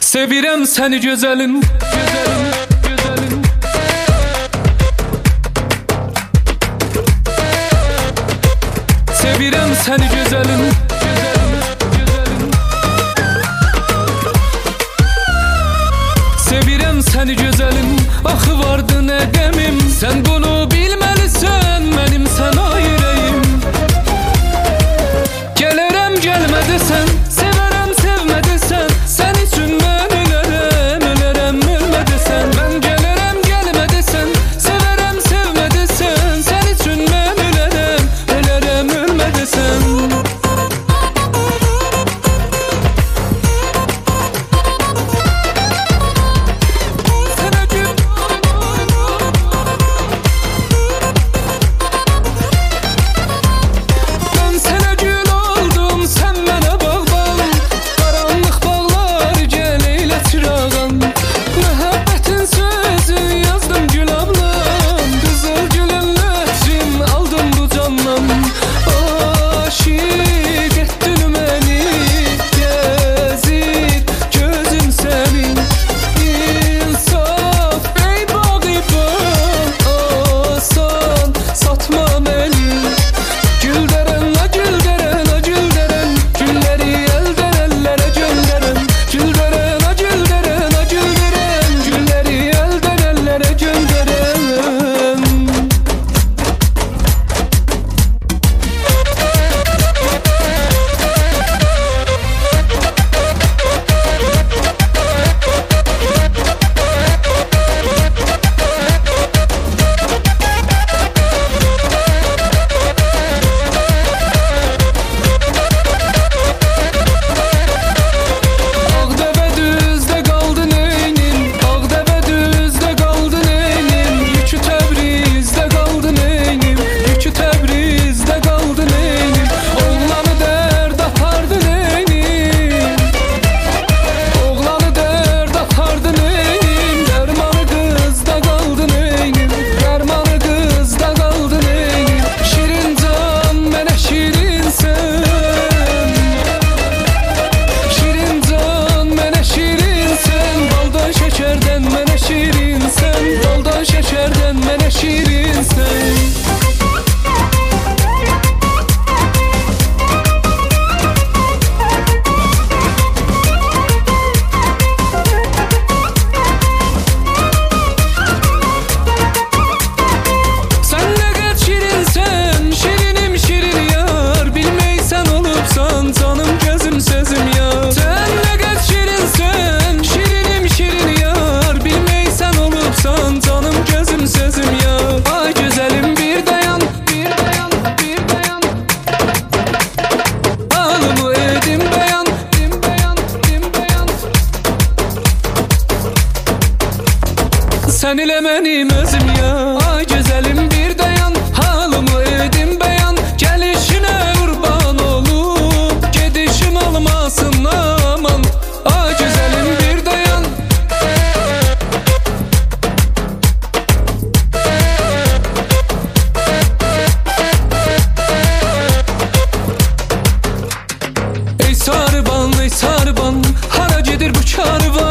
Sevirəm səni gözəlim, gözəlim, gözəlim. Sevirəm səni gözəlim, gözəlim, gözəlim. Sevirəm səni gözəlim, axı vardı nə qəmim. Sən bunu bilməlisən, mənim sənə ürəyim. Gələrəm gəlmə desən, sevərəm sevmə desən, sən üçün mən ölərəm, ölərəm ölmə desən. Mən gələrəm gəlmə desən, sevərəm sevmə desən, sən üçün mən ölərəm, ölərəm ölmə desən. Sən elə mənim özüm ya, ay gözəlim bir dayan, halımı edim bəyan. Gəlişinə qurban olub, gedişin olmasın aman, ay gözəlim bir dayan. Ey sarban, hara gedir bu karvan?